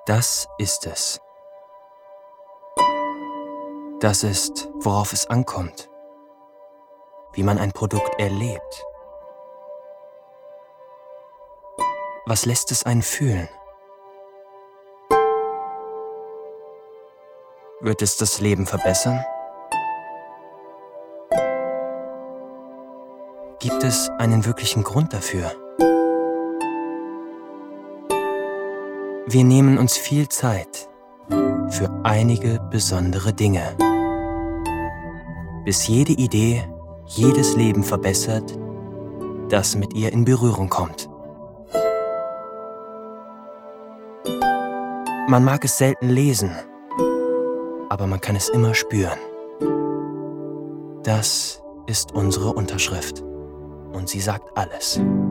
Das ist es. Das ist, worauf es ankommt. Wie man ein Produkt erlebt. Was lässt es einen fühlen? Wird es das Leben verbessern? Gibt es einen wirklichen Grund dafür? Wir nehmen uns viel Zeit für einige besondere Dinge, bis jede Idee jedes Leben verbessert, das mit ihr in Berührung kommt. Man mag es selten lesen, aber man kann es immer spüren. Das ist unsere Unterschrift und sie sagt alles.